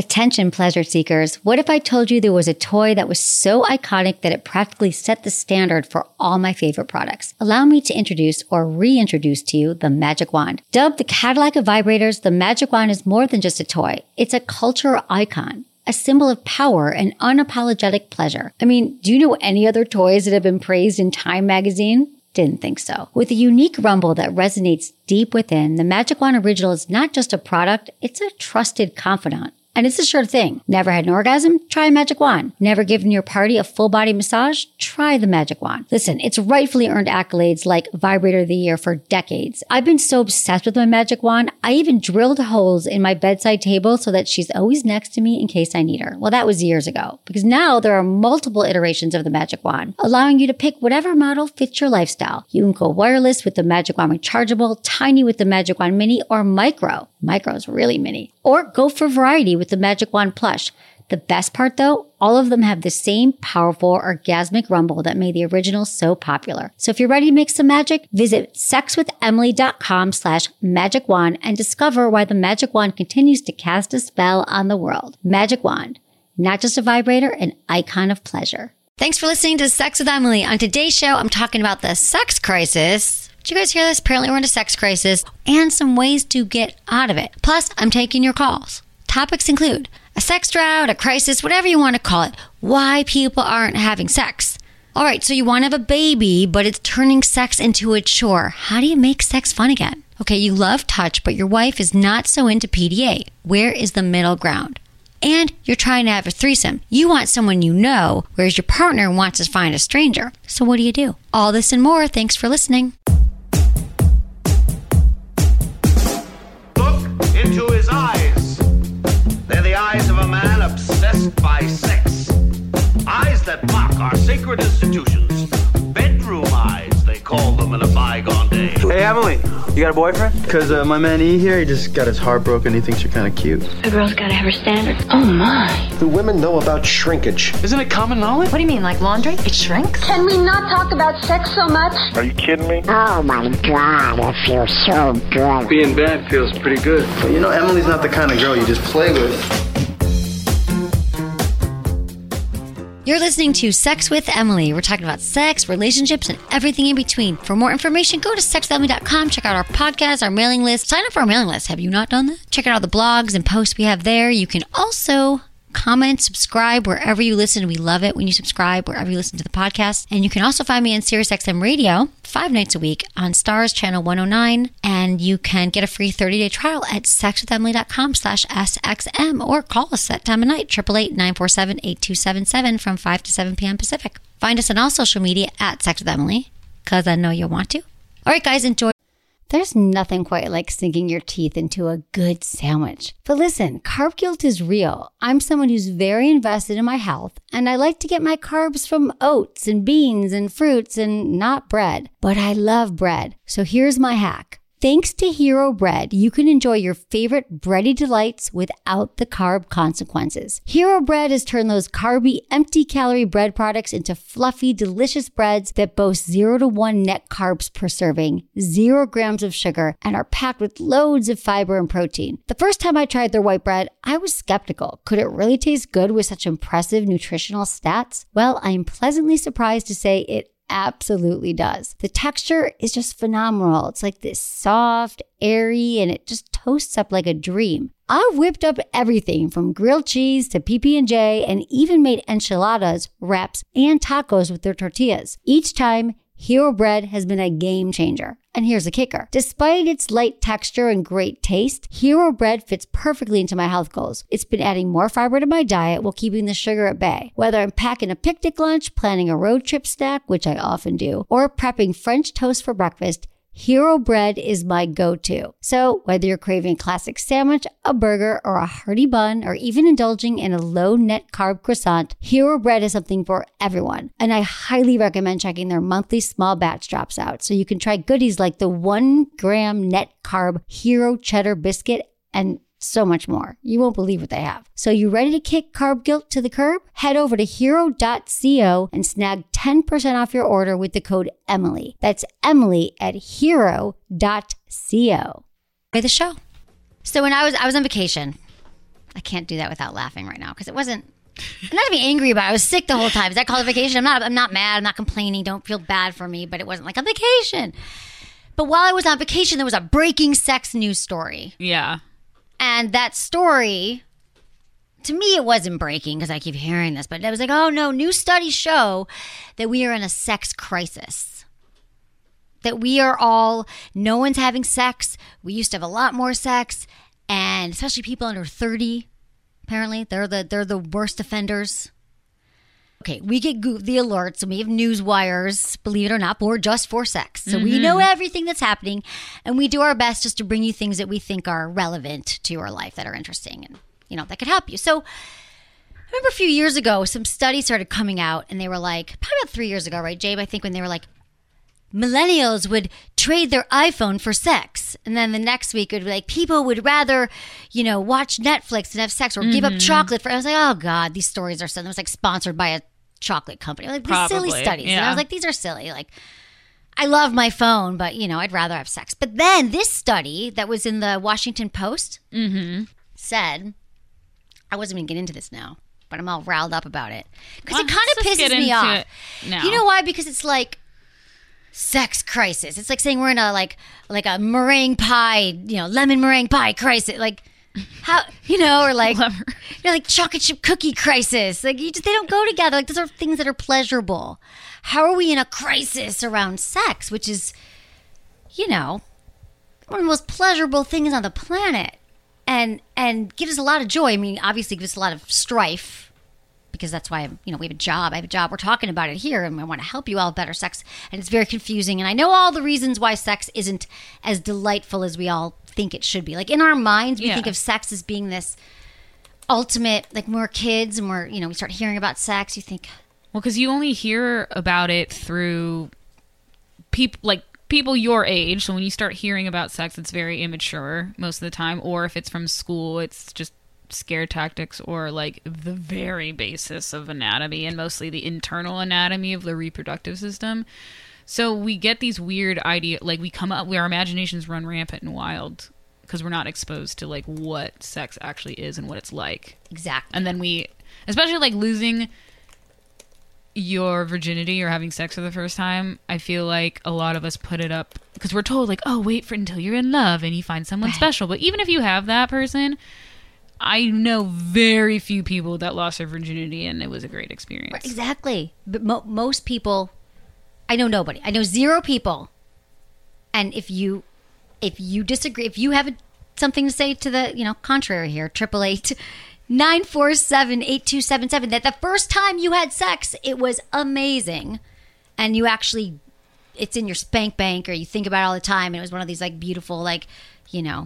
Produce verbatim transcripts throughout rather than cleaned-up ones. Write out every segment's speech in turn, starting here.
Attention, pleasure seekers. What if I told you there was a toy that was so iconic that it practically set the standard for all my favorite products? Allow me to introduce or reintroduce to you the Magic Wand. Dubbed the Cadillac of vibrators, the Magic Wand is more than just a toy. It's a cultural icon, a symbol of power and unapologetic pleasure. I mean, do you know any other toys that have been praised in Time magazine? Didn't think so. With a unique rumble that resonates deep within, the Magic Wand Original is not just a product, it's a trusted confidant. And it's a sure thing. Never had an orgasm? Try a Magic Wand. Never given your party a full body massage? Try the Magic Wand. Listen, it's rightfully earned accolades like Vibrator of the Year for decades. I've been so obsessed with my Magic Wand, I even drilled holes in my bedside table so that she's always next to me in case I need her. Well, that was years ago, because now there are multiple iterations of the Magic Wand, allowing you to pick whatever model fits your lifestyle. You can go wireless with the Magic Wand Rechargeable, tiny with the Magic Wand Mini, or micro. Micro is really mini. Or go for variety with the Magic Wand Plush. The best part though, all of them have the same powerful orgasmic rumble that made the original so popular. So if you're ready to make some magic, visit sexwithemily.com slash magic wand and discover why the Magic Wand continues to cast a spell on the world. Magic Wand, not just a vibrator, an icon of pleasure. Thanks for listening to Sex with Emily. On today's show, I'm talking about the sex crisis. Did you guys hear this? Apparently we're in a sex crisis and some ways to get out of it. Plus, I'm taking your calls. Topics include a sex drought, a crisis, whatever you want to call it. Why people aren't having sex. All right, so you want to have a baby, but it's turning sex into a chore. How do you make sex fun again? Okay, you love touch, but your wife is not so into P D A. Where is the middle ground? And you're trying to have a threesome. You want someone you know, whereas your partner wants to find a stranger. So what do you do? All this and more. Thanks for listening. Into his eyes. They're the eyes of a man obsessed by sex. Eyes that mock our sacred institutions. Bedroom eyes, they call them in a bygone day. Hey, Emily, you got a boyfriend? Because uh, my man E here, he just got his heart broken. He thinks you're kind of cute. A girl's got to have her standards. Oh, my. Do women know about shrinkage? Isn't it common knowledge? What do you mean, like laundry? It shrinks? Can we not talk about sex so much? Are you kidding me? Oh, my God, it feels so good. Being bad feels pretty good. But you know, Emily's not the kind of girl you just play with. You're listening to Sex with Emily. We're talking about sex, relationships, and everything in between. For more information, go to sex with emily dot com. Check out our podcast, our mailing list. Sign up for our mailing list. Have you not done that? Check out all the blogs and posts we have there. You can also comment, subscribe wherever you listen. We love it when you subscribe wherever you listen to the podcast. And you can also find me on SiriusXM Radio five nights a week on Stars Channel one oh nine. And you can get a free thirty-day trial at sexwithemily.com slash SXM or call us that time of night, eight eight eight, nine four seven, eight two seven seven from five to seven p.m. Pacific. Find us on all social media at Sex with Emily, because I know you'll want to. All right, guys, enjoy. There's nothing quite like sinking your teeth into a good sandwich. But listen, carb guilt is real. I'm someone who's very invested in my health, and I like to get my carbs from oats and beans and fruits and not bread. But I love bread. So here's my hack. Thanks to Hero Bread, you can enjoy your favorite bready delights without the carb consequences. Hero Bread has turned those carby, empty-calorie bread products into fluffy, delicious breads that boast zero to one net carbs per serving, zero grams of sugar, and are packed with loads of fiber and protein. The first time I tried their white bread, I was skeptical. Could it really taste good with such impressive nutritional stats? Well, I am pleasantly surprised to say it absolutely does. The texture is just phenomenal. It's like this soft, airy, and it just toasts up like a dream. I've whipped up everything from grilled cheese to P B and J and even made enchiladas, wraps, and tacos with their tortillas. Each time, Hero Bread has been a game changer. And here's the kicker. Despite its light texture and great taste, Hero Bread fits perfectly into my health goals. It's been adding more fiber to my diet while keeping the sugar at bay. Whether I'm packing a picnic lunch, planning a road trip snack, which I often do, or prepping French toast for breakfast, Hero Bread is my go-to. So whether you're craving a classic sandwich, a burger, or a hearty bun, or even indulging in a low-net carb croissant, Hero Bread is something for everyone. And I highly recommend checking their monthly small batch drops out so you can try goodies like the one gram net carb Hero Cheddar Biscuit and so much more. You won't believe what they have. So you ready to kick carb guilt to the curb? Head over to hero dot co and snag ten percent off your order with the code Emily. That's Emily at hero dot co. By the show. So when I was I was on vacation I can't do that without laughing right now because it wasn't. I'm not to be angry about it. I was sick the whole time. Is that called a vacation? I'm not. I'm not mad. I'm not complaining. Don't feel bad for me. But it wasn't like a vacation. But while I was on vacation, there was a breaking sex news story. Yeah. And that story, to me, it wasn't breaking because I keep hearing this. But it was like, oh no, new studies show that we are in a sex crisis. That we are all, no one's having sex. We used to have a lot more sex. And especially people under thirty. Apparently, they're the they're the worst offenders. Okay, we get go- the alerts and we have news wires, believe it or not, but we're just for sex. So mm-hmm. we know everything that's happening and we do our best just to bring you things that we think are relevant to your life, that are interesting and, you know, that could help you. So I remember a few years ago, some studies started coming out and they were like, probably about three years ago, right, Jabe? I think when they were like, millennials would trade their iPhone for sex. And then the next week it would be like, people would rather, you know, watch Netflix and have sex or mm-hmm. give up chocolate for, I was like, oh God, these stories are something. It was like sponsored by a chocolate company. Like these Probably. silly studies. Yeah. And I was like, these are silly. Like, I love my phone, but you know, I'd rather have sex. But then this study that was in the Washington Post mm-hmm. said, I wasn't even getting into this now, but I'm all riled up about it. Because well, it kind of pisses me off. You know why? Because it's like, sex crisis. It's like saying we're in a like like a meringue pie, you know, lemon meringue pie crisis. Like how you know, or like you know, like chocolate chip cookie crisis. Like you just, they don't go together. Like those are things that are pleasurable. How are we in a crisis around sex, which is, you know, one of the most pleasurable things on the planet, and and gives us a lot of joy. I mean, obviously gives us a lot of strife. Because that's why, I'm, you know, we have a job. I have a job. We're talking about it here, and I want to help you all have better sex. And it's very confusing. And I know all the reasons why sex isn't as delightful as we all think it should be. Like in our minds, we yeah. think of sex as being this ultimate. Like when we're kids and we're, you know, we start hearing about sex. You think, well, because you only hear about it through people like people your age. So when you start hearing about sex, it's very immature most of the time. Or if it's from school, it's just scare tactics or like the very basis of anatomy and mostly the internal anatomy of the reproductive system. So we get these weird idea, like we come up where our imaginations run rampant and wild because we're not exposed to like what sex actually is and what it's like. Exactly. And then we, especially like losing your virginity or having sex for the first time, I feel like a lot of us put it up because we're told like, oh, wait for until you're in love and you find someone special. But even if you have that person, I know very few people that lost their virginity and it was a great experience. Exactly. But mo- most people, I know nobody. I know zero people. And if you, if you disagree, if you have a, something to say to the, you know, contrary here, triple eight nine four seven eight two seven seven. That the first time you had sex, it was amazing, and you actually, it's in your spank bank, or you think about it all the time. And it was one of these like beautiful, like, you know.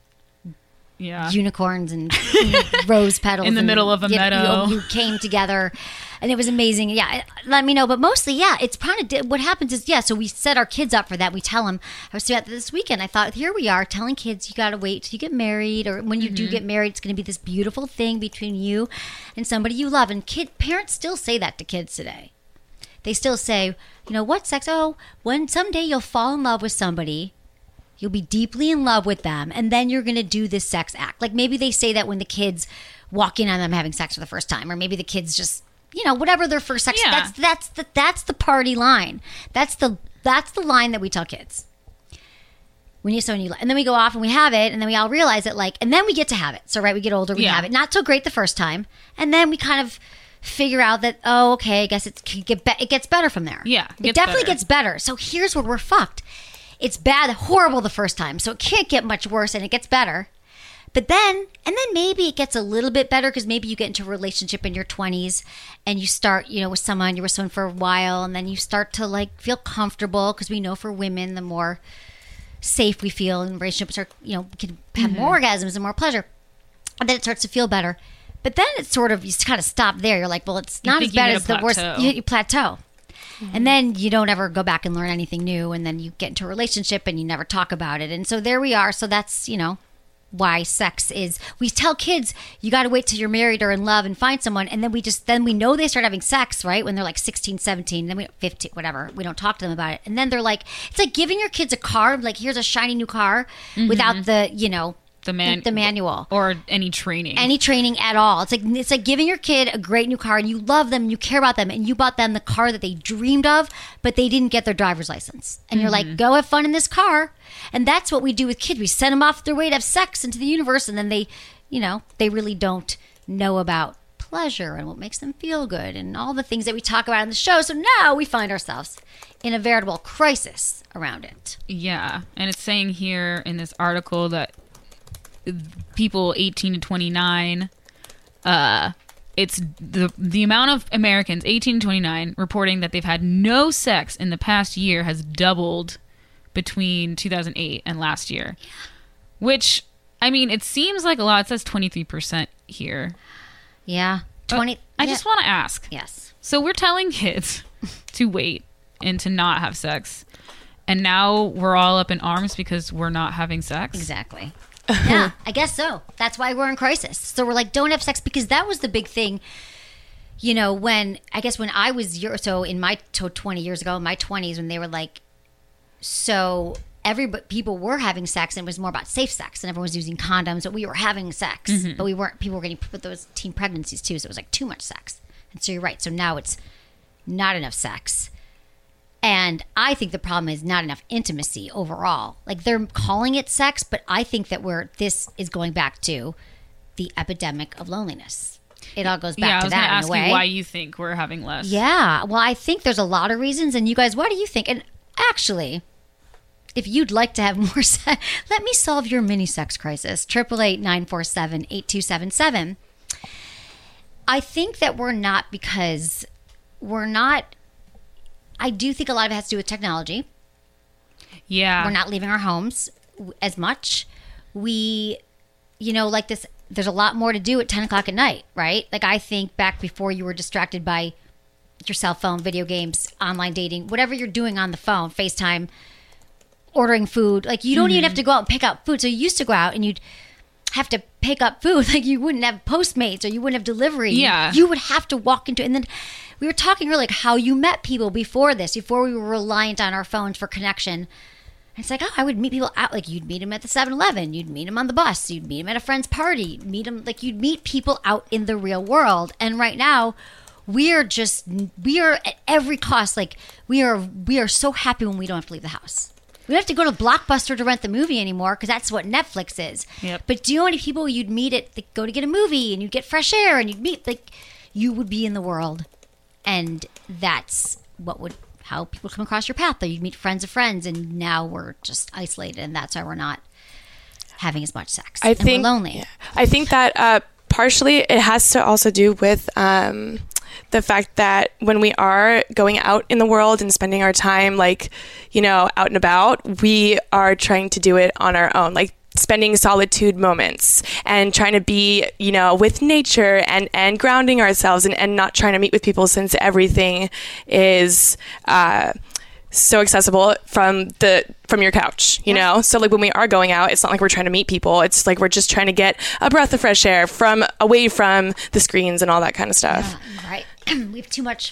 Yeah. Unicorns and rose petals in the and, middle of a you, meadow. You, you came together, and it was amazing. Yeah, let me know. But mostly, yeah, it's kind of what happens is, yeah. So we set our kids up for that. We tell them. I was doing that this weekend. I thought, here we are telling kids, you got to wait till you get married, or when you mm-hmm. do get married, it's going to be this beautiful thing between you and somebody you love. And kid parents still say that to kids today. They still say, you know, what sex? Oh, when someday you'll fall in love with somebody. You'll be deeply in love with them, and then you're going to do this sex act. Like maybe they say that when the kids walk in on them having sex for the first time, or maybe the kids just, you know, whatever their first sex. Yeah. That's that's the that's the party line. That's the that's the line that we tell kids. When you so when you and then we go off and we have it, and then we all realize it, like, and then we get to have it. So right, we get older, we yeah. have it. Not so great the first time, and then we kind of figure out that, oh, okay, I guess it's it get be- it gets better from there. Yeah, it, it definitely better. gets better. So here's where we're fucked. It's bad, horrible the first time, so it can't get much worse, and it gets better. But then, and then maybe it gets a little bit better because maybe you get into a relationship in your twenties and you start, you know, with someone, you're with someone for a while, and then you start to like feel comfortable because we know for women, the more safe we feel in relationships are, you know, we can have mm-hmm. more orgasms and more pleasure. And then it starts to feel better. But then it's sort of, you kind of stop there. You're like, well, it's not as bad as the worst. You, you plateau. Mm-hmm. And then you don't ever go back and learn anything new. And then you get into a relationship and you never talk about it. And so there we are. So that's, you know, why sex is, we tell kids, you got to wait till you're married or in love and find someone. And then we just, then we know they start having sex, right? When they're like sixteen, seventeen, then we, fifteen, whatever. We don't talk to them about it. And then they're like, it's like giving your kids a car, like here's a shiny new car mm-hmm. without the, you know, the man like the manual or any training. Any training at all. It's like it's like giving your kid a great new car and you love them and you care about them and you bought them the car that they dreamed of, but they didn't get their driver's license. And you're Mm-hmm. like, go have fun in this car. And that's what we do with kids. We send them off their way to have sex into the universe, and then they, you know, they really don't know about pleasure and what makes them feel good and all the things that we talk about in the show. So now we find ourselves in a veritable crisis around it. Yeah, and it's saying here in this article that people eighteen to twenty-nine, uh, it's the the amount of Americans eighteen to twenty-nine reporting that they've had no sex in the past year has doubled between two thousand eight and last year. Which, I mean, it seems like a lot. It says twenty-three percent here. Yeah. twenty But I yeah. just want to ask. Yes. So we're telling kids to wait and to not have sex. And now we're all up in arms because we're not having sex. Exactly. Yeah, I guess so. That's why we're in crisis. So we're like, don't have sex, because that was the big thing. You know, when, I guess when I was, year, so in my, so twenty years ago, in my twenties, when they were like, so every, people were having sex and it was more about safe sex and everyone was using condoms, but we were having sex, Mm-hmm. but we weren't, people were getting put those teen pregnancies too. So it was like too much sex. And so you're right. So now it's not enough sex. And I think the problem is not enough intimacy overall. Like, they're calling it sex, but I think that we're, this is going back to the epidemic of loneliness. It all goes back yeah, I to was going that to in ask a way. you why you think we're having less. Yeah. Well, I think there's a lot of reasons. And you guys, what do you think? And actually, if you'd like to have more sex, let me solve your mini sex crisis. eight eight eight, nine four seven, eight two seven seven. I think that we're not, because we're not, I do think a lot of it has to do with technology. Yeah. We're not leaving our homes as much. We, you know, like this, there's a lot more to do at ten o'clock at night, right? Like, I think back before you were distracted by your cell phone, video games, online dating, whatever you're doing on the phone, FaceTime, ordering food. Like, you don't Mm-hmm. even have to go out and pick up food. So you used to go out and you'd have to pick up food. Like, you wouldn't have Postmates or you wouldn't have delivery. Yeah. You would have to walk into, and then we were talking earlier, like how you met people before this, before we were reliant on our phones for connection. And it's like, oh, I would meet people out. Like, you'd meet them at the seven eleven. You'd meet them on the bus. You'd meet them at a friend's party. You'd meet them, like, you'd meet people out in the real world. And right now, we are just, we are at every cost. Like, we are, we are so happy when we don't have to leave the house. We don't have to go to Blockbuster to rent the movie anymore, because that's what Netflix is. Yep. But do you know how many people you'd meet at, like, go to get a movie, and you'd get fresh air, and you'd meet, like, you would be in the world. And that's what would, how people come across your path. Or you'd meet friends of friends, and now we're just isolated, and that's why we're not having as much sex. I and think, we're lonely. yeah. I think that uh, partially it has to also do with um, the fact that when we are going out in the world and spending our time, like, you know, out and about, we are trying to do it on our own. Like, spending solitude moments and trying to be, you know, with nature and, and grounding ourselves and, and not trying to meet with people, since everything is uh, so accessible from the from your couch, you know? So, like, when we are going out, it's not like we're trying to meet people. It's like we're just trying to get a breath of fresh air from away from the screens and all that kind of stuff. Yeah, right. We have too much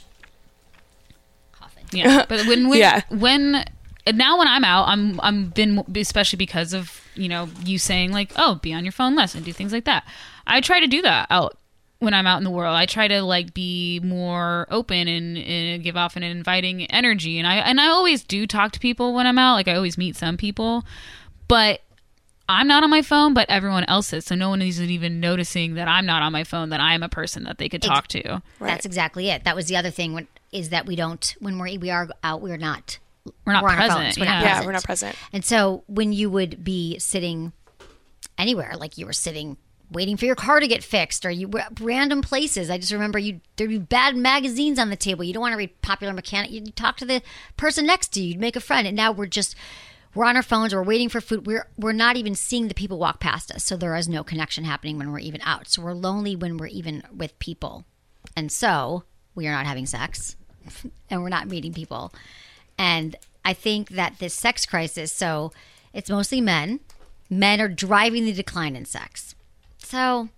coughing. Yeah, but when when, Yeah. when now when I'm out, I'm I'm been especially because of, you know, you saying like, oh, be on your phone less and do things like that. I try to do that out when I'm out in the world. I try to like be more open and, and give off an inviting energy, and I and I always do talk to people when I'm out. Like I always meet some people, but I'm not on my phone, but everyone else is. So no one is even noticing that I'm not on my phone, that I'm a person that they could talk to. That's exactly it. That was the other thing, when, is that we don't, when we're, we are out, we're not, We're not we're on our present. phones. We're yeah. not Yeah, present. we're not present. And so when you would be sitting anywhere, like you were sitting waiting for your car to get fixed, or you were at random places. I just remember you there'd be bad magazines on the table. You don't want to read Popular Mechanic. You'd talk to the person next to you. You'd make a friend. And now we're just, we're on our phones. We're waiting for food. We're we're not even seeing the people walk past us. So there is no connection happening when we're even out. So we're lonely when we're even with people. And so we are not having sex and we're not meeting people. And I think that this sex crisis, so it's mostly men. Men are driving the decline in sex. So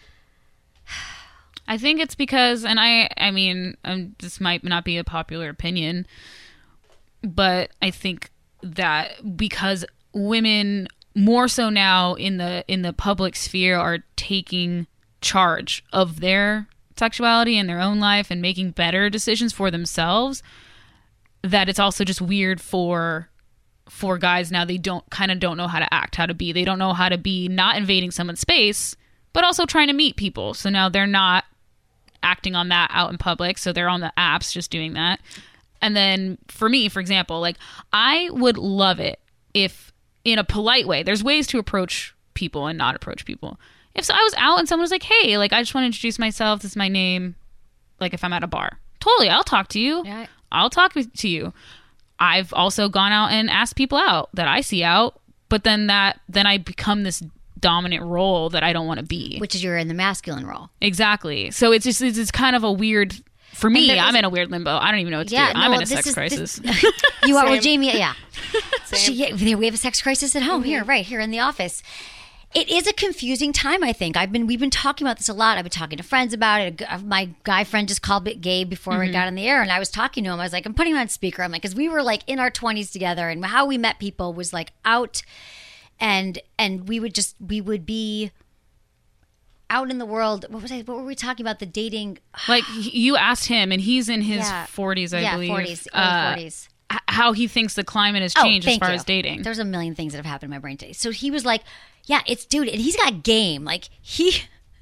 I think it's because, and I, I mean, um, this might not be a popular opinion, but I think that because women more so now in the in the public sphere are taking charge of their sexuality and their own life and making better decisions for themselves, that it's also just weird for for guys now. They don't kind of don't know how to act, how to be. They don't know how to be not invading someone's space, but also trying to meet people. So now they're not acting on that out in public. So they're on the apps just doing that. And then for me, for example, like I would love it if in a polite way, there's ways to approach people and not approach people. If so, I was out and someone was like, hey, like I just want to introduce myself. This is my name. Like if I'm at a bar, totally, I'll talk to you. Yeah. I'll talk to you. I've also gone out and asked people out that I see out, but then that then I become this dominant role that I don't want to be. Which is you're in the masculine role. Exactly. So it's just it's, it's kind of a weird, for me, I'm in a weird limbo. I don't even know what to yeah, do. no, I'm in a this sex is, crisis. This, you are, well, Same. Jamie, yeah. Same. She, yeah. We have a sex crisis at home, mm-hmm. here, right here in the office. It is a confusing time, I think. I've been we've been talking about this a lot. I've been talking to friends about it. My guy friend just called it Gabe before mm-hmm. we got on the air, and I was talking to him. I was like, I'm putting him on speaker. I'm like, because we were like in our twenties together, and how we met people was like out, and and we would just we would be out in the world. What was I? What were we talking about? The dating. Like you asked him, and he's in his yeah. forties, I yeah, believe. forties, early uh, forties. How he thinks the climate has Oh, changed as thank far you. as dating. There's a million things that have happened in my brain today. So he was like, yeah, it's dude, and he's got game. Like he,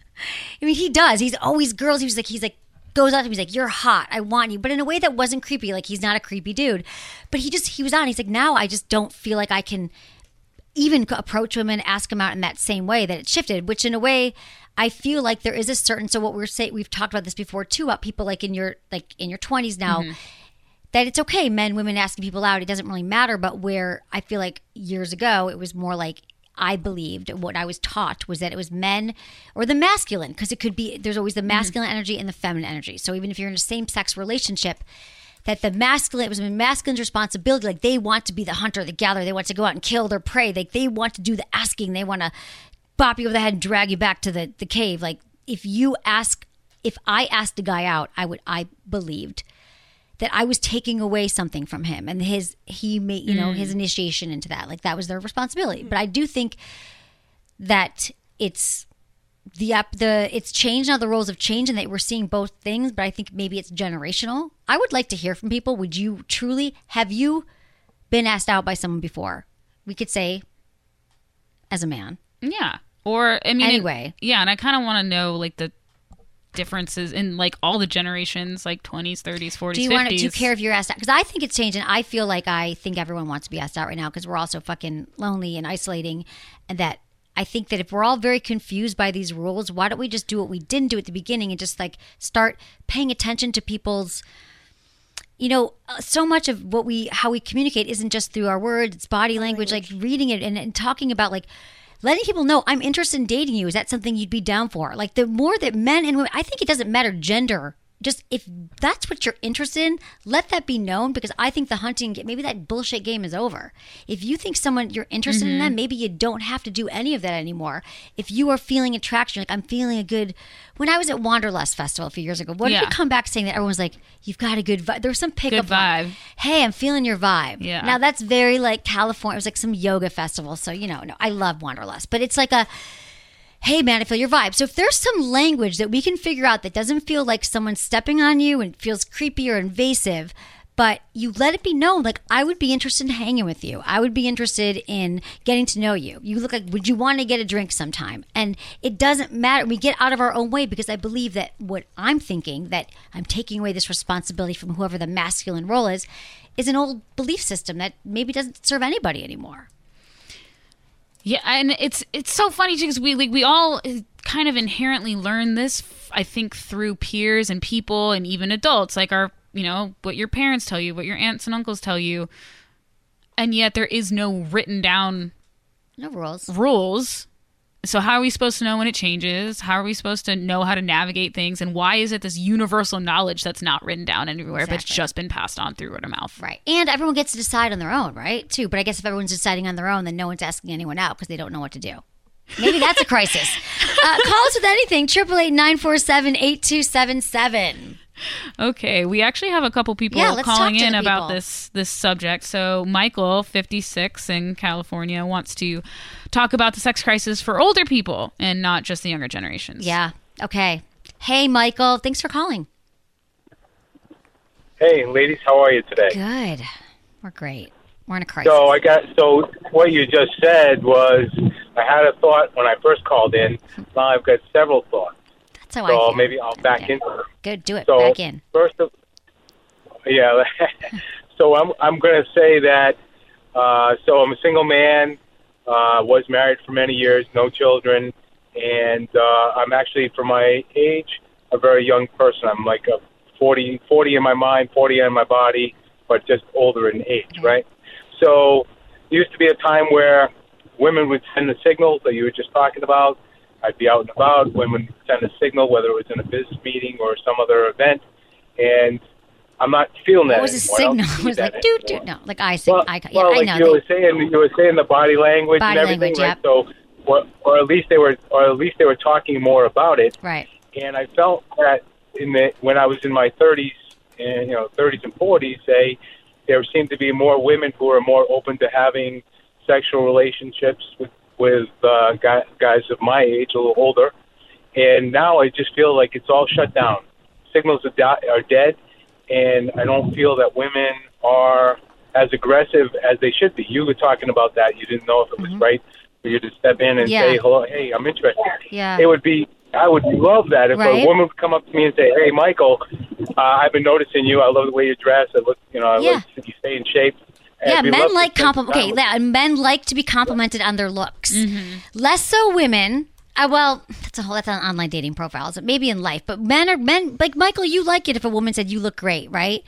I mean, he does. He's always girls. He was like, he's like, goes out to me. He's like, you're hot. I want you. But in a way that wasn't creepy. Like he's not a creepy dude. But he just, he was on. He's like, now I just don't feel like I can even approach him and ask him out in that same way that it shifted, which in a way, I feel like there is a certain, so what we're saying, we've talked about this before too, about people like in your, like in your twenties now, mm-hmm. that it's okay, men, women asking people out, it doesn't really matter. But where I feel like years ago, it was more like I believed what I was taught was that it was men or the masculine, because it could be, there's always the masculine mm-hmm. energy and the feminine energy. So even if you're in a same sex relationship, that the masculine, it was the masculine's responsibility. Like they want to be the hunter, the gatherer. They want to go out and kill their prey. Like they want to do the asking. They want to bop you over the head and drag you back to the, the cave. Like if you ask, if I asked a guy out, I would, I believed that I was taking away something from him and his, he made, you know, mm. his initiation into that. Like that was their responsibility. But I do think that it's the, up the, it's changed now. The roles have changed and that we're seeing both things, but I think maybe it's generational. I would like to hear from people. Would you truly, have you been asked out by someone before? We could say as a man. Yeah. Or, I mean, anyway. It, yeah. And I kind of want to know like the differences in like all the generations, like twenties, thirties, forties, do you fifties. want to, do you care if you're asked out? Because I think it's changing. I feel like I think everyone wants to be asked out right now because we're all so fucking lonely and isolating, and that I think that if we're all very confused by these rules, why don't we just do what we didn't do at the beginning and just like start paying attention to people's, you know, uh, so much of what we, how we communicate isn't just through our words, it's body language, language. like reading it and, and talking about like, letting people know I'm interested in dating you. Is that something you'd be down for? Like the more that men and women, I think it doesn't matter gender. Just if that's what you're interested in, let that be known, because I think the hunting, maybe that bullshit game is over. If you think someone, you're interested mm-hmm. in them, maybe you don't have to do any of that anymore. If you are feeling attraction, like I'm feeling a good, when I was at Wanderlust Festival a few years ago, what yeah. did you come back saying that everyone was like, you've got a good vibe? There was some pickup good vibe. Line. Hey, I'm feeling your vibe. Yeah. Now that's very like California. It was like some yoga festival. So, you know, no, I love Wanderlust, but it's like a, hey man, I feel your vibe. So if there's some language that we can figure out that doesn't feel like someone's stepping on you and feels creepy or invasive, but you let it be known, like I would be interested in hanging with you. I would be interested in getting to know you. You look like, would you want to get a drink sometime? And it doesn't matter. We get out of our own way because I believe that what I'm thinking, that I'm taking away this responsibility from whoever the masculine role is, is an old belief system that maybe doesn't serve anybody anymore. Yeah, and it's it's so funny too, because we like we all kind of inherently learn this, I think, through peers and people and even adults, like our, you know, what your parents tell you, what your aunts and uncles tell you, and yet there is no written down no rules. Rules. So how are we supposed to know when it changes? How are we supposed to know how to navigate things? And why is it this universal knowledge that's not written down anywhere, exactly. but it's just been passed on through word of mouth? Right. And everyone gets to decide on their own, right? Too. But I guess if everyone's deciding on their own, then no one's asking anyone out because they don't know what to do. Maybe that's a crisis. Uh, call us with anything. eight eight eight, nine four seven, eight two seven seven. Okay, we actually have a couple people Yeah, let's calling talk to in the about people. this this subject. So Michael, fifty-six in California, wants to talk about the sex crisis for older people and not just the younger generations. Yeah. Okay. Hey, Michael. Thanks for calling. Hey, ladies, how are you today? Good. We're great. We're in a crisis. So I got so what you just said was I had a thought when I first called in. Now I've got several thoughts. That's how I So feel. maybe I'll back Okay. into them. Good. Do it. So Back in. first of yeah, so I'm I'm going to say that. Uh, so I'm a single man. Uh, was married for many years, no children, and uh, I'm actually, for my age, a very young person. I'm like a forty, forty in my mind, forty in my body, but just older in age, Mm-hmm. right? So there used to be a time where women would send the signals that you were just talking about. I'd be out and about. Women would send a signal, whether it was in a business meeting or some other event, and I'm not feeling that What was a anymore. I don't signal? see It was that like, dude, anymore. dude. No, like I sing. Well, I, yeah, well, I like know. you They- were saying, you were saying the body language Body and everything, language, right? yep. So, or, or at least they were, or at least they were talking more about it. right. And I felt that in the when I was in my thirties and you know thirties and forties, say there seemed to be more women who were more open to having sexual relationships with with uh, guys, guys of my age, a little older. And now I just feel like it's all shut down. Signals are, di- are dead, and I don't feel that women are as aggressive as they should be. You were talking about that. You didn't know if it was Mm-hmm. right for you to step in and Yeah. say, hello, hey, I'm interested. Yeah. It would be, I would love that if Right. a woman would come up to me and say, hey, Michael, uh, I've been noticing you. I love the way you dress. I look, you know, I Yeah. love you stay in shape. And Yeah, I'd be men love to like spend some compliment. Okay, time with yeah, men like to be complimented on their looks. Less so women. Uh, well, that's a whole that's on online dating profiles. Maybe in life, but men are men. Like Michael, you like it if a woman said you look great, right?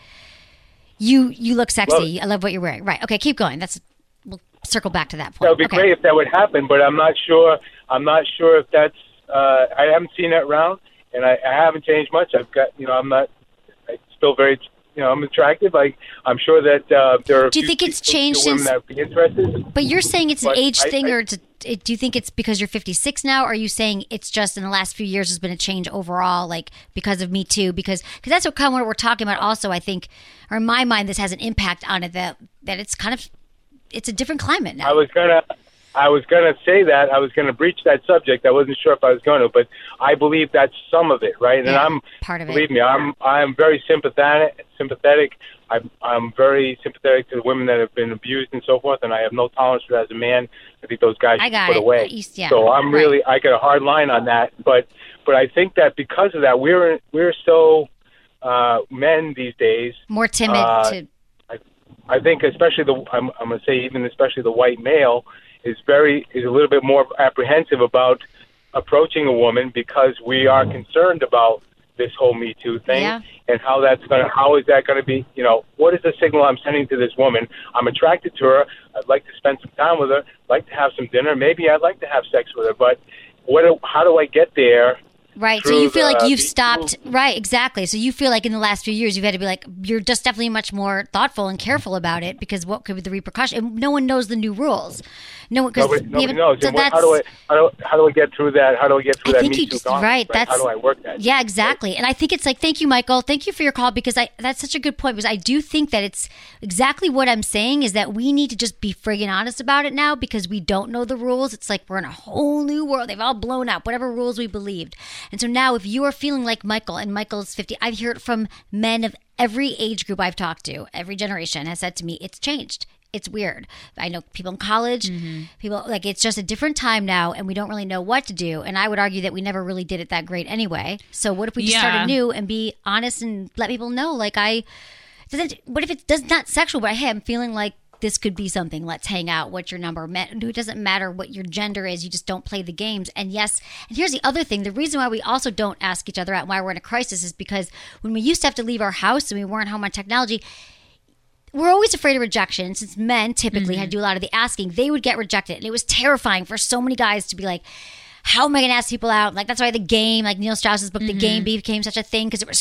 You you look Love sexy. it. I love what you're wearing. Right. Okay, keep going. That's we'll circle back to that point. That would be okay. great if that would happen, but I'm not sure. I'm not sure if that's. Uh, I haven't seen that round, and I, I haven't changed much. I've got, you know, I'm not. I'm still very, you know, I'm attractive. I, I'm sure that uh, there are. Do you a think few it's people- changed women since- that would be interested? But you're saying it's an But age I- thing, I- or it's a, it, do you think it's because you're fifty-six now? Or are you saying it's just in the last few years there's been a change overall, like because of Me Too? Because cause that's what kind of what we're talking about. Also, I think, or in my mind, this has an impact on it that that it's kind of it's a different climate now. I was gonna, I was gonna say that. I was gonna breach that subject. I wasn't sure if I was going to, but I believe that's some of it, right? And Yeah, I'm part of it. believe me, I'm I'm very sympathetic. Sympathetic. I'm I'm very sympathetic to the women that have been abused and so forth, and I have no tolerance for that as a man. I think those guys I should got put it. away. You- yeah, so I'm right. really, I got a hard line on that. But but I think that because of that, we're we're so uh, men these days. More timid uh, to I think especially the I'm, I'm going to say even especially the white male is very is a little bit more apprehensive about approaching a woman because we are concerned about this whole Me Too thing Yeah. and how that's going to how is that going to be, you know, what is the signal I'm sending to this woman? I'm attracted to her. I'd like to spend some time with her. I'd like to have some dinner. Maybe I'd like to have sex with her, but what do, how do I get there? Right. So through you feel like the- you've the- stopped. Right. Exactly. So you feel like in the last few years, you've had to be like, you're just definitely much more thoughtful and careful about it because what could be the repercussion? And no one knows the new rules. No one, because Nobody, nobody knows. And what, how do I how do, how do I get through that? How do I get through I that think Me you Too just gauntlet, right. That's How do I work that? Yeah, exactly. And I think it's like, thank you, Michael. Thank you for your call because I that's such a good point because I do think that it's exactly what I'm saying is that we need to just be friggin' honest about it now because we don't know the rules. It's like we're in a whole new world. They've all blown up, whatever rules we believed. And so now, if you are feeling like Michael and Michael's fifty, I hear it from men of every age group I've talked to, every generation has said to me, it's changed. It's weird. I know people in college, people like it's just a different time now and we don't really know what to do. And I would argue that we never really did it that great anyway. So what if we just Yeah. started new and be honest and let people know like I doesn't what if it does not sexual, but hey, I'm feeling like this could be something. Let's hang out. What's your number? It doesn't matter what your gender is. You just don't play the games. And yes, and here's the other thing. The reason why we also don't ask each other out and why we're in a crisis is because when we used to have to leave our house and we weren't home on technology, we're always afraid of rejection. Since men typically had to do a lot of the asking, they would get rejected. And it was terrifying for so many guys to be like, how am I going to ask people out? Like, that's why the game, like Neil Strauss's book, The Game became such a thing because it was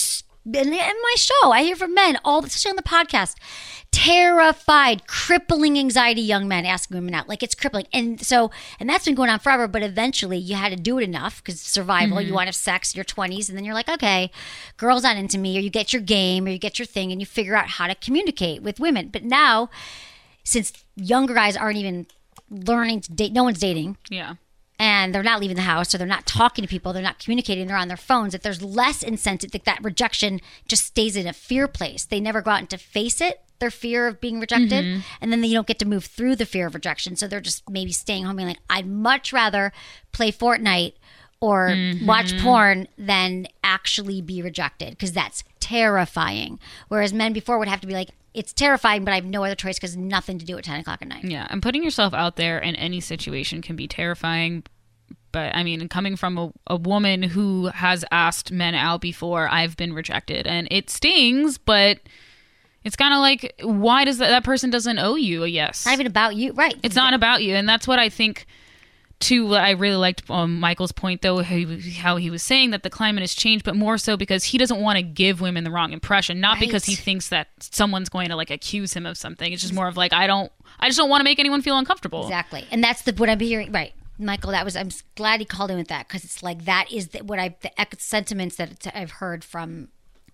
in, in my show, I hear from men, all especially on the podcast, terrified, crippling anxiety young men asking women out. Like, it's crippling. And so, and that's been going on forever, but eventually you had to do it enough because survival, Mm-hmm. you want to have sex in your twenties, and then you're like, okay, girl's not into me, or you get your game, or you get your thing, and you figure out how to communicate with women. But now, since younger guys aren't even learning to date, no one's dating. Yeah. And they're not leaving the house, or they're not talking to people, they're not communicating, they're on their phones. If there's less incentive, that, that rejection just stays in a fear place. They never go out and to face it, their fear of being rejected, Mm-hmm. and then you don't get to move through the fear of rejection. So they're just maybe staying home being like, I'd much rather play Fortnite or Mm-hmm. watch porn than actually be rejected, because that's terrifying. Whereas men before would have to be like, it's terrifying, but I have no other choice because nothing to do at ten o'clock at night. Yeah, and putting yourself out there in any situation can be terrifying. But I mean, coming from a, a woman who has asked men out before, I've been rejected, and it stings. But it's kind of like, why does that that person doesn't owe you a yes? It's not even about you, right? It's not about you, and that's what I think. Too, I really liked um, Michael's point, though, how he, how he was saying that the climate has changed, but more so because he doesn't want to give women the wrong impression, not Right. because he thinks that someone's going to like accuse him of something. It's just more of like, I don't, I just don't want to make anyone feel uncomfortable. Exactly, and that's the what I'm hearing. Right, Michael. That was. I'm glad he called in with that, because it's like that is the, what I the ex- sentiments that I've heard from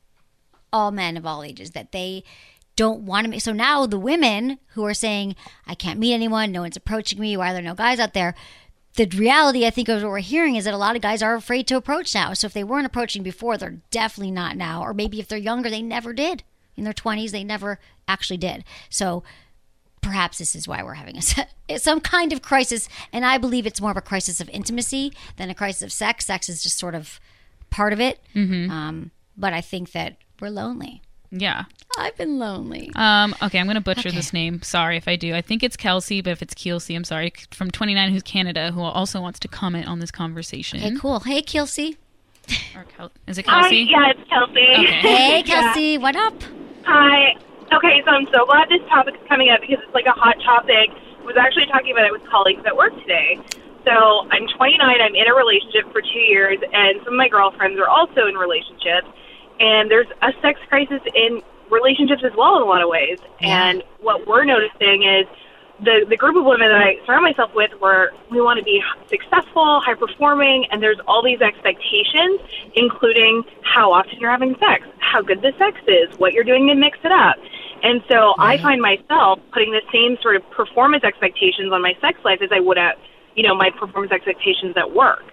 all men of all ages, that they don't want to make. So now the women who are saying, I can't meet anyone, no one's approaching me, why are there no guys out there? The reality, I think, of what we're hearing is that a lot of guys are afraid to approach now. So if they weren't approaching before, they're definitely not now. Or maybe if they're younger, they never did. In their twenties, they never actually did. So perhaps this is why we're having a, some kind of crisis. And I believe it's more of a crisis of intimacy than a crisis of sex. Sex is just sort of part of it. Mm-hmm. Um, but I think that we're lonely. Yeah. I've been lonely. Um, okay, I'm going to butcher Okay. this name. Sorry if I do. I think it's Kelsey, but if it's Kelsey, I'm sorry. From twenty-nine, who's Canada, who also wants to comment on this conversation. Okay, cool. Hey, Kelsey. Or Kel- is it Hi, Kelsey? yeah, it's Kelsey. Okay. Hey, Kelsey. What up? Hi. Okay, so I'm so glad this topic is coming up because it's like a hot topic. I was actually talking about it with colleagues at work today. So I'm twenty-nine. I'm in a relationship for two years, and some of my girlfriends are also in relationships. And there's a sex crisis in relationships as well in a lot of ways. Yeah. And what we're noticing is the the group of women that I surround myself with, where we want to be successful, high performing, and there's all these expectations, including how often you're having sex, how good the sex is, what you're doing to mix it up. And so I find myself putting the same sort of performance expectations on my sex life as I would at, you know, my performance expectations at work.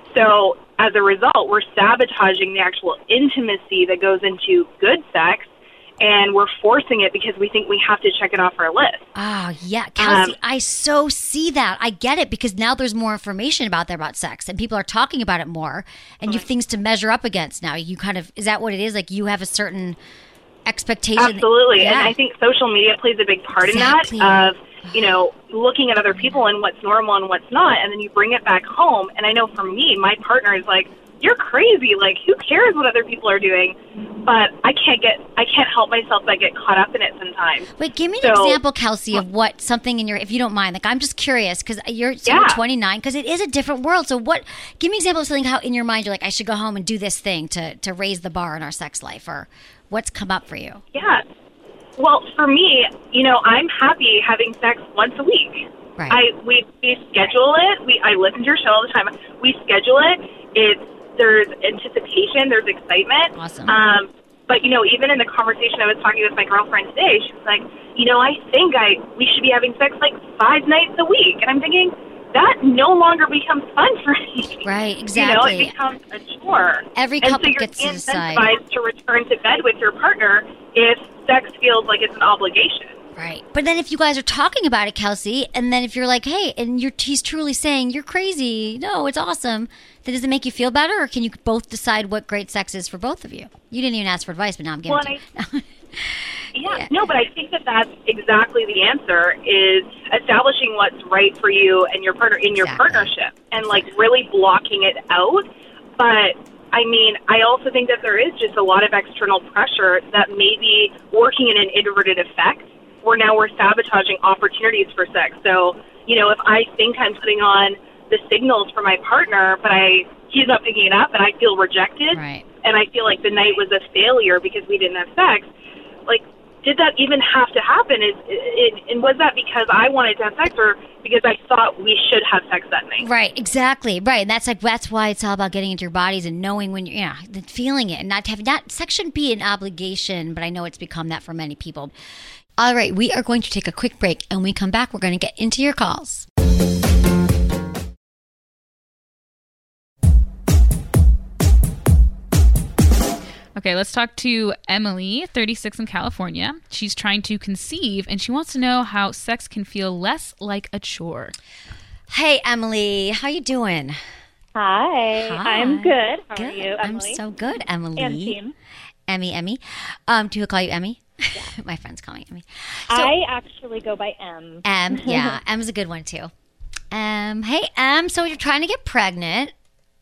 So as a result, we're sabotaging the actual intimacy that goes into good sex, and we're forcing it because we think we have to check it off our list. Oh, yeah. Kelsey, Um, I so see that. I get it, because now there's more information about there about sex, and people are talking about it more, and you have things to measure up against now. You kind of, is that what it is? Like, you have a certain expectation. Absolutely. Yeah. And I think social media plays a big part Exactly. in that of, you know, looking at other people and what's normal and what's not, and then you bring it back home. And I know for me, my partner is like, you're crazy. Like, who cares what other people are doing? But I can't get, I can't help myself but get caught up in it sometimes. Wait, give me an So- example, Kelsey, of what something in your, if you don't mind. Like, I'm just curious, because you're, so Yeah. you're twenty-nine, because it is a different world. So what, give me an example of something how in your mind you're like, I should go home and do this thing to, to raise the bar in our sex life, or what's come up for you? Yeah. Well, for me, you know, I'm happy having sex once a week. Right. I we, we schedule it. We I listen to your show all the time. We schedule it. It's there's anticipation. There's excitement. Awesome. Um, but you know, even in the conversation I was talking with my girlfriend today, she was like, you know, I think I we should be having sex like five nights a week, and I'm thinking that no longer becomes fun for me. Right, You know, exactly. it becomes a chore. Every and couple so you're gets to decide. incentivized to return to bed with your partner if sex feels like it's an obligation. Right. But then if you guys are talking about it, Kelsey, and then if you're like, hey, and you're he's truly saying, you're crazy, no, it's awesome, then does it make you feel better, or can you both decide what great sex is for both of you? You didn't even ask for advice, but now I'm giving Well, it to you. Yeah, Yeah. no, but I think that that's exactly the answer, is establishing what's right for you and your partner in your Exactly. partnership, and like really blocking it out. But I mean, I also think that there is just a lot of external pressure that may be working in an inverted effect, where now we're sabotaging opportunities for sex. So, you know, if I think I'm putting on the signals for my partner, but I he's not picking it up and I feel rejected, Right. and I feel like the night was a failure because we didn't have sex, like, did that even have to happen? Is it, and was that because I wanted to have sex or because I thought we should have sex that night? Right, exactly. Right. And that's like that's why it's all about getting into your bodies and knowing when you're yeah, feeling it and not having not sex shouldn't be an obligation, but I know it's become that for many people. All right, we are going to take a quick break, and when we come back, we're going to get into your calls. Okay, let's talk to Emily, thirty-six in California. She's trying to conceive, and she wants to know how sex can feel less like a chore. Hey, Emily, how you doing? Hi, Hi. I'm good. How good. are you, Emily? I'm so good, Emily. And team. Emmy, Emmy. Um, do you call you Emmy? Yeah. My friends call me Emmy. So, I actually go by M. M, yeah. M's a good one, too. Um, hey, M, so you're trying to get pregnant.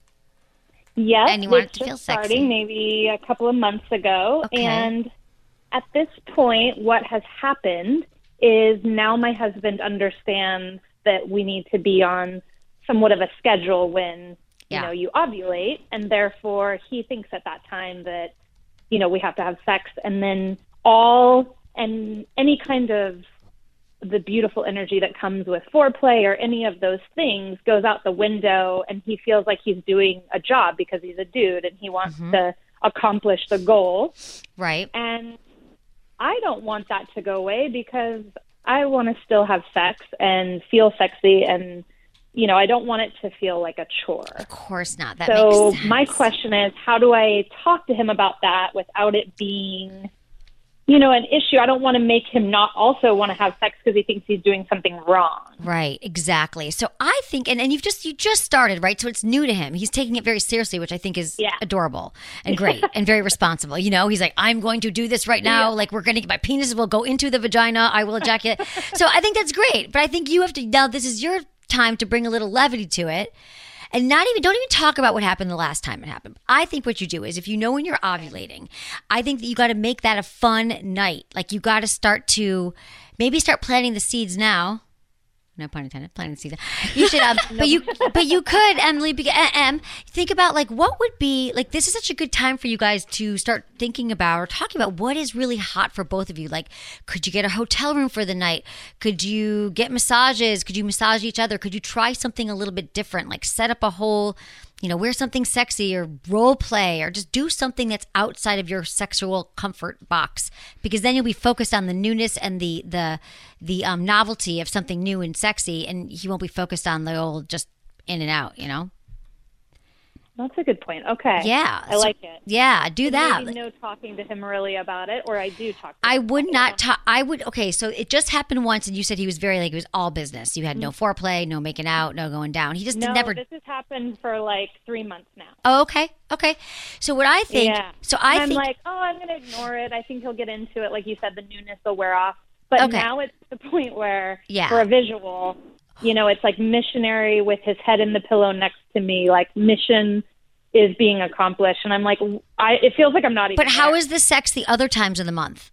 Yes, and you want it it's to feel just sexy. starting maybe a couple of months ago. Okay. And at this point, what has happened is now my husband understands that we need to be on somewhat of a schedule when, Yeah. you know, you ovulate. And therefore, he thinks at that time that, you know, we have to have sex. And then all and any kind of the beautiful energy that comes with foreplay or any of those things goes out the window, and he feels like he's doing a job because he's a dude and he wants Mhm. to accomplish the goal. Right. And I don't want that to go away because I want to still have sex and feel sexy, and, you know, I don't want it to feel like a chore. Of course not. That so makes sense. my question is, how do I talk to him about that without it being, you know, an issue? I don't want to make him not also want to have sex because he thinks he's doing something wrong. Right, exactly. So I think, and, and you've just you just started, right? So it's new to him. He's taking it very seriously, which I think is Yeah. adorable and great and very responsible. You know, he's like, I'm going to do this right now. Yeah. Like, we're going to get my penis will go into the vagina. I will ejaculate. So I think that's great. But I think you have to now. This is your time to bring a little levity to it. And not even, don't even talk about what happened the last time it happened. I think what you do is if you know when you're ovulating, I think that you got to make that a fun night. Like you got to start to maybe start planting the seeds now. No pun intended, planting the seeds. You should, um, but you, but you could, Emily, be, um, think about like what would be, like this is such a good time for you guys to start thinking about or talking about what is really hot for both of you. Like, could you get a hotel room for the night? Could you get massages? Could you massage each other? Could you try something a little bit different? Like set up a whole, you know, wear something sexy or role play or just do something that's outside of your sexual comfort box, because then you'll be focused on the newness and the the the um, novelty of something new and sexy, and you won't be focused on the old just in and out, you know? That's a good point. Okay. Yeah. I So- like it. Yeah, do So that. Maybe no talking to him really about it, or I do talk to I him. would not talk. I would. Okay, so it just happened once, and you said he was very like it was all business. You had no foreplay, no making out, no going down. He just No, never. this has happened for like three months now. Oh, okay, okay. So what I think. Yeah. So I I'm think. like, oh, I'm going to ignore it. I think he'll get into it. Like you said, the newness will wear off. But Okay. now it's the point where, Yeah. for a visual, you know, it's like missionary with his head in the pillow next to me, like mission is being accomplished. And I'm like, I, it feels like I'm not even but how there. is the sex the other times of the month?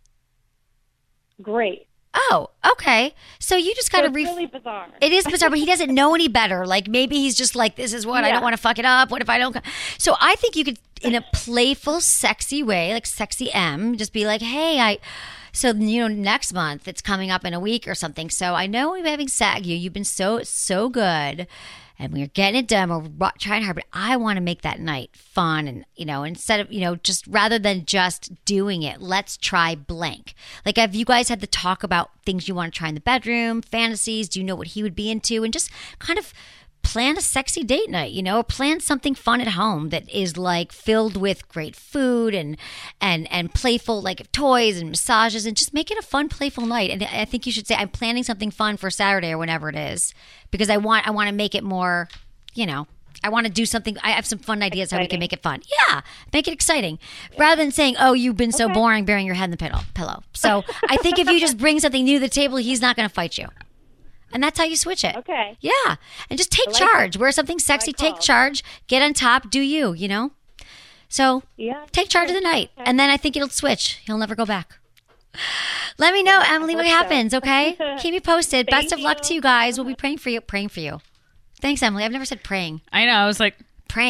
Great. Oh, okay. So you just got So to it's re- really bizarre. It is bizarre, but he doesn't know any better. Like maybe he's just like, this is what I Yeah. don't want to fuck it up. What if I don't? co-" So I think you could, in a playful, sexy way, like sexy M, just be like, hey, I. So you know, next month it's coming up in a week or something. So I know we're having sex. You, you've been so so good, and we're getting it done. We're ro- trying hard, but I want to make that night fun, and you know, instead of you know, just rather than just doing it, let's try blank. Like, have you guys had to talk about things you want to try in the bedroom, fantasies? Do you know what he would be into, and just kind of plan a sexy date night, you know, or plan something fun at home that is like filled with great food and and and playful like toys and massages, and just make it a fun, playful night. And I think you should say, I'm planning something fun for Saturday or whenever it is, because I want I want to make it more, you know, I want to do something. I have some fun ideas how we can make it fun. Yeah, make it exciting, rather than saying, "Oh, you've been so Okay. boring, burying your head in the pillow." Pillow. So I think if you just bring something new to the table, he's not going to fight you. And that's how you switch it. Okay. Yeah. And just take I like charge. Wear something sexy, take calls. charge, get on top, do you, you know? So Yeah. take charge of the night. And then I think it'll switch. He'll never go back. Let me know, Emily, what hope so. happens, okay? Keep me posted. Best Thank of luck you. to you guys. We'll be praying for you. Praying for you. Thanks, Emily. I've never said praying. I know. I was like, Praying.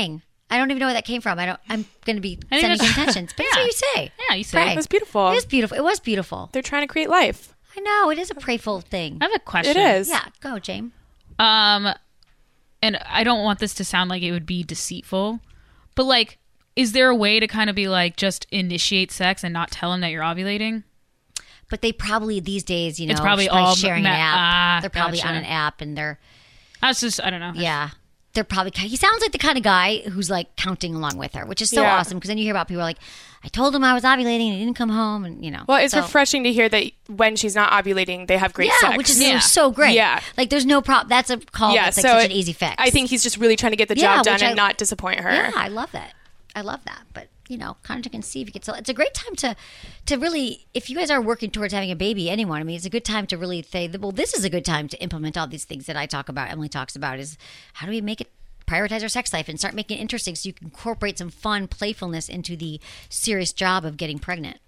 I don't even know where that came from. I don't. I'm going to be I think sending that's- intentions, but Yeah. that's what you say. Yeah, you say Pray. It was beautiful. It was beautiful. It was beautiful. They're trying to create life. I know it is a prayful thing. I have a question. It is. Yeah, go, James. Um, and I don't want this to sound like it would be deceitful, but like, is there a way to kind of be like, just initiate sex and not tell him that you're ovulating? But they probably these days, you know, It's probably she's all sharing ma- an app. ah, they're probably gotcha. on an app, and they're I was just, I don't know. yeah. They're probably, he sounds like the kind of guy who's like counting along with her, which is so Yeah. awesome because then you hear about people like, I told him I was ovulating and he didn't come home, and you know. Well, it's so, refreshing to hear that when she's not ovulating, they have great yeah, sex. which is Yeah. so great. Yeah. Like there's no problem. That's a call yeah, that's like so such it- an easy fix. I think he's just really trying to get the Yeah, job done which and I- not disappoint her. Yeah, I love that. I love that. But you know, kind of to conceive, you get so it's a great time to, to really, if you guys are working towards having a baby, anyone, I mean, it's a good time to really say, that, well, this is a good time to implement all these things that I talk about. Emily talks about is how do we make it prioritize our sex life and start making it interesting so you can incorporate some fun playfulness into the serious job of getting pregnant.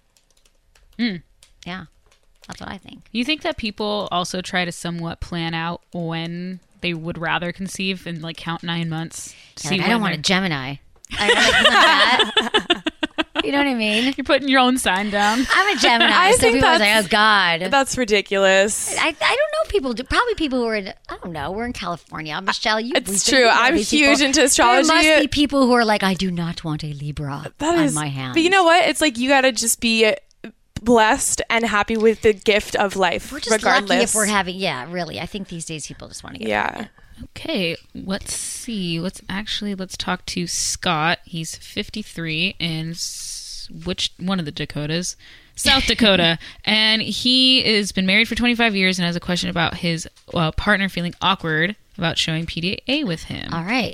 Mm. Yeah, that's what I think. You think that people also try to somewhat plan out when they would rather conceive and like count nine months? Yeah, like, I don't want a Gemini. I don't like that. You know what I mean? You're putting your own sign down. I'm a Gemini. I so think people are like, that's- oh God. That's ridiculous. I, I don't know people do. Probably people who are in, I don't know, we're in California. Michelle, you It's we- true. you know I'm these huge people. into astrology. There must be people who are like, I do not want a Libra That on is, my hand. But you know what? It's like you got to just be blessed and happy with the gift of life, we're just regardless. lucky if we're having, yeah, really. I think these days people just want to get yeah. pregnant. Okay, let's see. Let's actually let's talk to Scott. He's fifty-three in s- which one of the Dakotas? South Dakota, and he has been married for twenty-five years and has a question about his uh, partner feeling awkward about showing P D A with him. All right.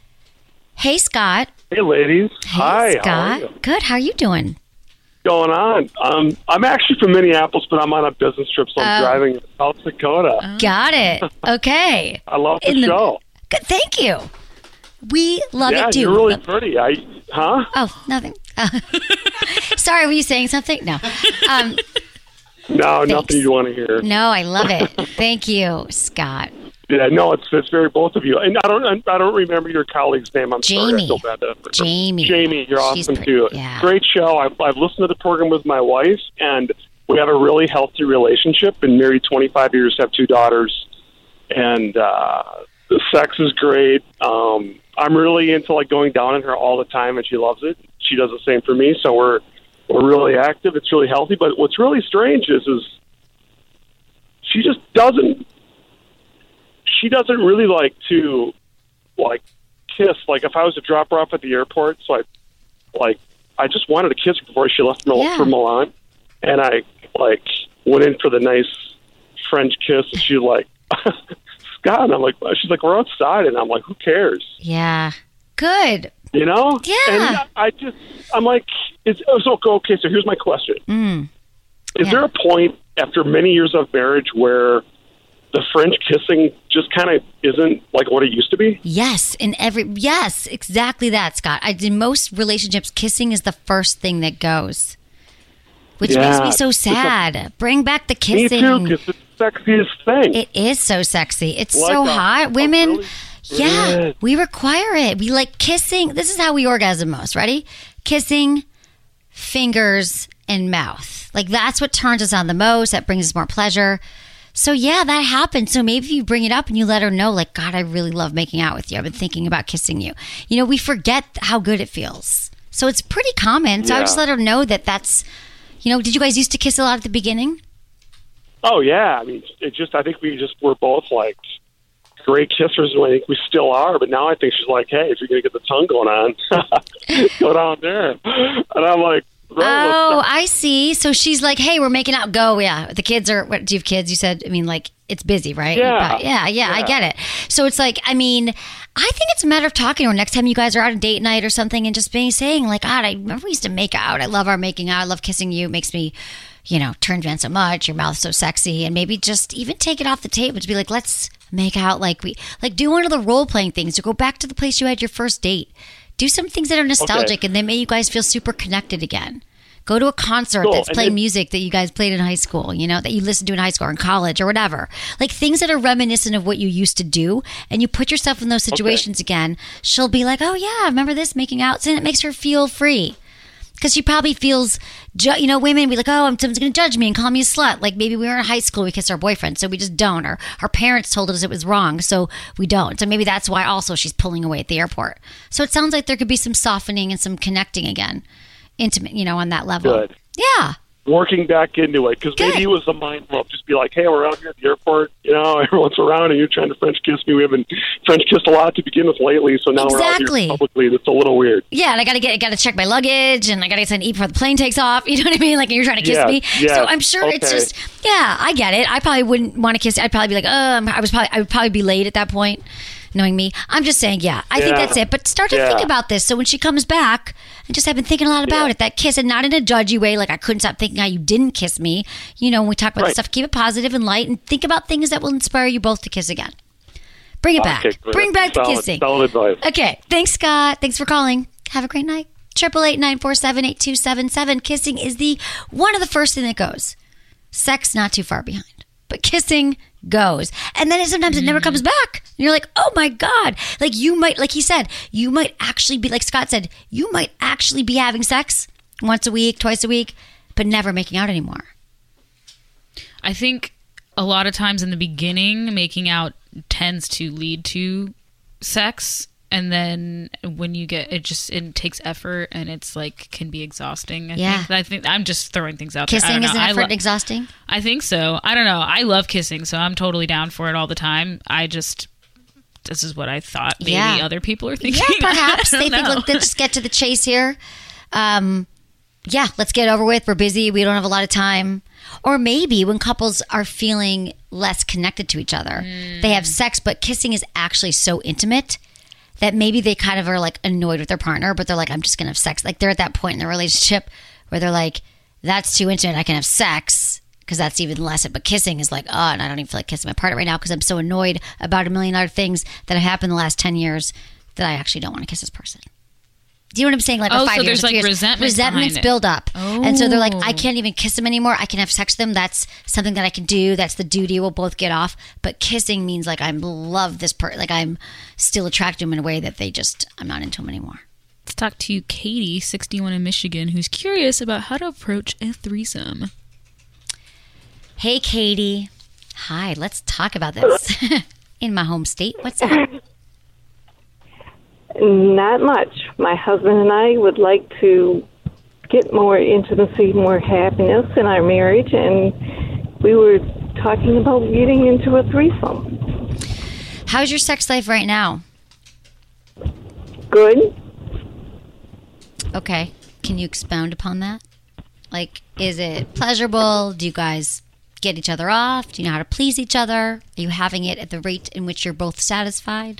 Hey, Scott. Hey, ladies. Hey, Hi. Scott. How are you? Good. How are you doing? Going on? Um, I'm actually from Minneapolis, but I'm on a business trip, so I'm Oh. driving to South Dakota. Got it. Okay. I love the In the- show. Good. Thank you. We love yeah, it too. you're really pretty. I, huh? Oh, nothing. Uh, sorry, were you saying something? No. Um, No, Thanks. nothing you want to hear. no, I love it. Thank you, Scott. Yeah, no, it's it's very both of you. And I don't I don't remember your colleague's name. I'm sorry. I Jamie. feel bad to- Jamie. Jamie, you're She's awesome pretty- too. yeah. Great show. I've, I've listened to the program with my wife, and we have a really healthy relationship. Been married twenty-five years, have two daughters, and uh, the sex is great. Um, I'm really into like going down on her all the time, and she loves it. She does the same for me. So we're we're really active. It's really healthy. But what's really strange is is she just doesn't. She doesn't really like to, like, kiss. Like, if I was to drop her off at the airport, so I, like, I just wanted to kiss her before she left Mil- Yeah. for Milan, and I, like, went in for the nice French kiss, and she's like, Scott, and I'm like, she's like, we're outside, and I'm like, who cares? Yeah. Good. You know? Yeah. And I just, I'm like, it's, so, okay, so here's my question. Mm. Is Yeah. there a point after many years of marriage where the French kissing just kind of isn't like what it used to be? Yes, in every yes, exactly that, Scott. I, in most relationships, kissing is the first thing that goes, which Yeah, makes me so it's a- sad. Bring back the Me kissing. too, because it's the sexiest thing. It is so sexy. It's Like so a- hot. a Women, really- yeah, Yeah. we require it. We like kissing. This is how we orgasm most. Ready? Kissing, fingers, and mouth. Like that's what turns us on the most. That brings us more pleasure. So yeah, that happens. So maybe you bring it up and you let her know, like, God, I really love making out with you. I've been thinking about kissing you. You know, we forget how good it feels. So it's pretty common. So I would Yeah. just let her know that that's, you know, did you guys used to kiss a lot at the beginning? Oh yeah, I mean, it just I think we just were both like great kissers, and I think we still are. But now I think she's like, hey, if you're gonna get the tongue going on, go down there. And I'm like, bro, let's Oh, start- I see. So she's like, "Hey, we're making out. Go, yeah." The kids are. What do you have kids? You said. I mean, like it's busy, right? Yeah. But yeah, yeah, I Yeah. get it. So it's like, I mean, I think it's a matter of talking to her next time you guys are out on date night or something, and just being saying like, "God, I remember we used to make out. I love our making out. I love kissing you. It makes me, you know, turn on so much. Your mouth's so sexy." And maybe just even take it off the table to be like, "Let's make out like we like do one of the role playing things to go back to the place you had your first date. Do some things that are nostalgic, Okay. and they make you guys feel super connected again." Go to a concert Cool. that's And playing then- music that you guys played in high school, you know, that you listened to in high school or in college or whatever. Like things that are reminiscent of what you used to do, and you put yourself in those situations again. She'll be like, oh yeah, remember this, making out? And it makes her feel free. Because she probably feels, ju- you know, women be like, oh, someone's going to judge me and call me a slut. Like maybe we were in high school, we kissed our boyfriend, so we just don't. Or our parents told us it was wrong, so we don't. So maybe that's why also she's pulling away at the airport. So it sounds like there could be some softening and some connecting again. Intimate, you know, on that level. Good. Yeah. Working back into it, because maybe it was a mind blow. Just be like, hey, we're out here at the airport, you know, everyone's around and you're trying to French kiss me. We haven't French kissed a lot to begin with lately, so now Exactly. we're out here publicly. That's a little weird. Yeah, and I gotta get, I gotta check my luggage, and I gotta get something to eat before the plane takes off. You know what I mean? Like you're trying to kiss Yes, me. yes, So I'm sure it's okay. just, yeah, I get it. I probably wouldn't want to kiss. I'd probably be like, oh, I was probably, I would probably be late at that point. Knowing me, I'm just saying, yeah, I think Yeah. that's it. But start to Yeah. think about this. So when she comes back, I just have been thinking a lot about Yeah. it. That kiss, and not in a judgy way, like I couldn't stop thinking how you didn't kiss me. You know, when we talk about Right. this stuff, keep it positive and light, and think about things that will inspire you both to kiss again. Bring it back. Okay, great. Bring back the Solid- kissing. solid advice. Okay. Thanks, Scott. Thanks for calling. Have a great night. Triple eight nine four seven eight two seven seven. Kissing is the one of the first thing that goes. Sex not too far behind, but kissing goes. And then it, sometimes it never comes back. And you're like, oh my God. Like you might, like he said, you might actually be, like Scott said, you might actually be having sex once a week, twice a week, but never making out anymore. I think a lot of times in the beginning, making out tends to lead to sex. And then when you get it, just it takes effort, and it's like can be exhausting. I Yeah. think, I think I'm just throwing things out there. I Kissing don't is know. an I effort lo- exhausting? I think so. I don't know. I love kissing, so I'm totally down for it all the time. I just this is what I thought maybe Yeah. other people are thinking. Yeah, perhaps I they don't think, know. look, let's just get to the chase here. Um, yeah, let's get it over with. We're busy. We don't have a lot of time. Or maybe when couples are feeling less connected to each other, they have sex, but kissing is actually so intimate that maybe they kind of are like annoyed with their partner, but they're like, I'm just going to have sex. Like they're at that point in their relationship where they're like, that's too intimate. I can have sex because that's even less. But kissing is like, oh, and I don't even feel like kissing my partner right now because I'm so annoyed about a million other things that have happened in the last ten years that I actually don't want to kiss this person. Do you know what I'm saying? Like Oh, or five so years, there's, or three like, years. resentment resentments behind it. build up, and so they're like, I Oh. can't even kiss them anymore. I can have sex with them. That's something that I can do. That's the duty we'll both get off. But kissing means like I love this person. Like I'm still attracted to them in a way that they just I'm not into them anymore. Let's talk to Katie, sixty-one in Michigan, who's curious about how to approach a threesome. Hey, Katie. Hi. Let's talk about this. In my home state, what's up? Not much. My husband and I would like to get more intimacy, more happiness in our marriage, and we were talking about getting into a threesome. How's your sex life right now? Good. Okay. Can you expound upon that? Like, is it pleasurable? Do you guys get each other off? Do you know how to please each other? Are you having it at the rate in which you're both satisfied?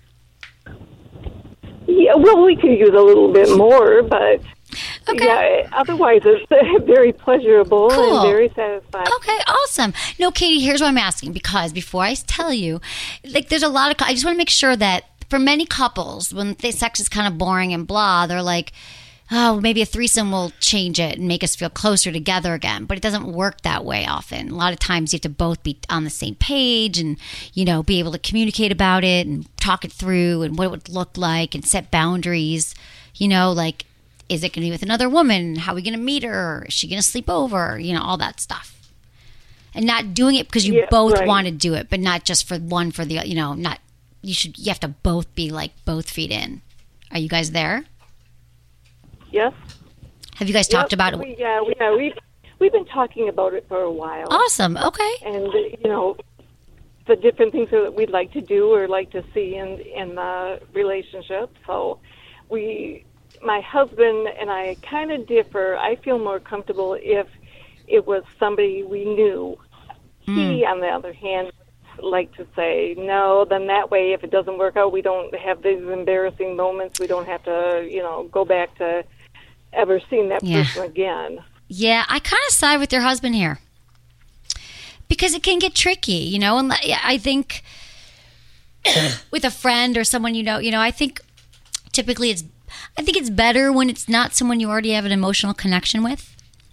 Yeah, well, we could use a little bit more, but yeah, otherwise it's very pleasurable Cool. and very satisfying. Okay, awesome. No, Katie, here's what I'm asking, because before I tell you, like, there's a lot of, I just want to make sure that for many couples, when they, sex is kind of boring and blah, they're like, oh, maybe a threesome will change it and make us feel closer together again. But it doesn't work that way often. A lot of times you have to both be on the same page and, you know, be able to communicate about it and talk it through and what it would look like and set boundaries. You know, like, is it going to be with another woman? How are we going to meet her? Is she going to sleep over? You know, all that stuff. And not doing it because you Yeah, both right. want to do it, but not just for one for the, you know, not, you should, you have to both be like both feet in. Are you guys there? Yes. Have you guys talked Yep, about it? we, yeah, we, yeah, we've, we've been talking about it for a while. Awesome. Okay. And, uh, you know, the different things that we'd like to do or like to see in, in the relationship. So we, my husband and I kind of differ. I feel more comfortable if it was somebody we knew. He, on the other hand, like to say, no, then that way if it doesn't work out, we don't have these embarrassing moments. We don't have to, you know, go back to ever seeing that Yeah. person again. Yeah, I kind of side with your husband here because it can get tricky, you know. And I think with a friend or someone you know, you know, I think typically it's I think it's better when it's not someone you already have an emotional connection with.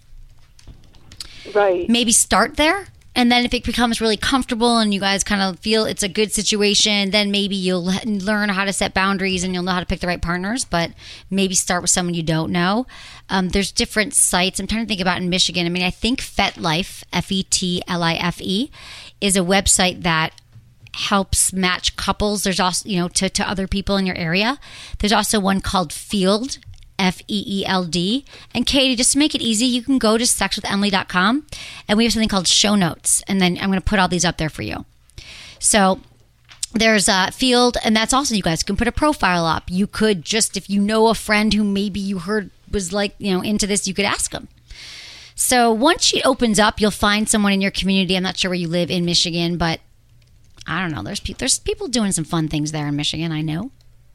Right. Maybe start there. And then if it becomes really comfortable and you guys kind of feel it's a good situation, then maybe you'll learn how to set boundaries and you'll know how to pick the right partners. But maybe start with someone you don't know. Um, there's different sites. I'm trying to think about in Michigan. I mean, I think FetLife, F E T L I F E, is a website that helps match couples. There's also, you know, to, to other people in your area. There's also one called Field, F E E L D. And Katie, just to make it easy, you can go to sex with emily dot com and we have something called show notes. And then I'm going to put all these up there for you. So there's a Field, and that's also, you guys can put a profile up. You could just, if you know a friend who maybe you heard was like, you know, into this, you could ask them. So once she opens up, you'll find someone in your community. I'm not sure where you live in Michigan, but I don't know. There's, pe- there's people doing some fun things there in Michigan, I know.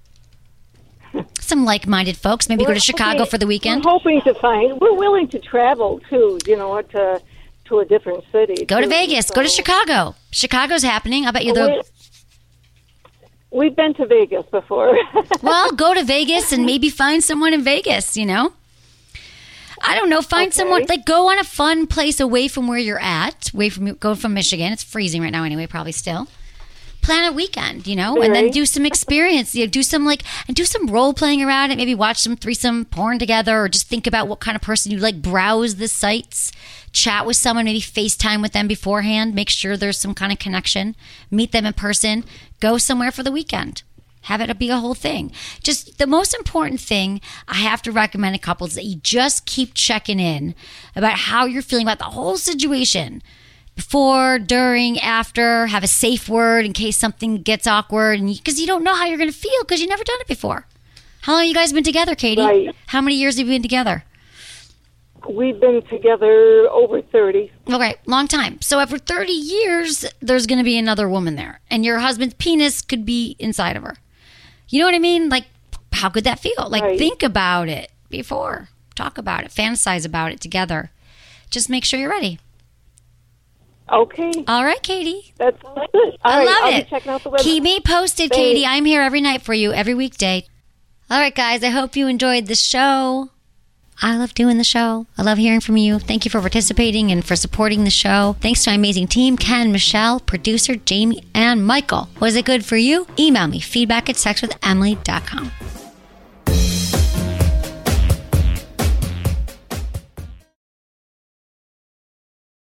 Some like-minded folks. Maybe we're go to Chicago okay, for the weekend. We're hoping to find. We're willing to travel too. You know, to to a different city. Go too, to Vegas. so. Go to Chicago. Chicago's happening. I bet you. We, we've been to Vegas before. Well, go to Vegas and maybe find someone in Vegas. You know. I don't know. Find okay. someone. Like go on a fun place away from where you're at. Away from go from Michigan. It's freezing right now anyway. Probably still. Plan a weekend, you know, and then do some experience, you know, do some like, and do some role playing around it. Maybe watch some threesome porn together, or just think about what kind of person you like. Browse the sites, chat with someone, maybe FaceTime with them beforehand. Make sure there's some kind of connection. Meet them in person. Go somewhere for the weekend. Have it be a whole thing. Just the most important thing I have to recommend to couples is that you just keep checking in about how you're feeling about the whole situation. Before, during, after, have a safe word in case something gets awkward, and because you, you don't know how you're going to feel because you've never done it before. How long have you guys been together, Katie? Right. How many years have you been together? We've been together over thirty. Okay, long time. So after thirty years, there's going to be another woman there, and your husband's penis could be inside of her. You know what I mean? Like, how could that feel? Like, right. Think about it before. Talk about it. Fantasize about it together. Just make sure you're ready. Okay. All right, Katie. That's good. All I right, love I'll it. Be checking out the website. Keep me posted, Thanks. Katie. I'm here every night for you, every weekday. All right, guys. I hope you enjoyed the show. I love doing the show. I love hearing from you. Thank you for participating and for supporting the show. Thanks to my amazing team, Ken, Michelle, producer, Jamie, and Michael. Was it good for you? Email me, feedback at sex with emily dot com.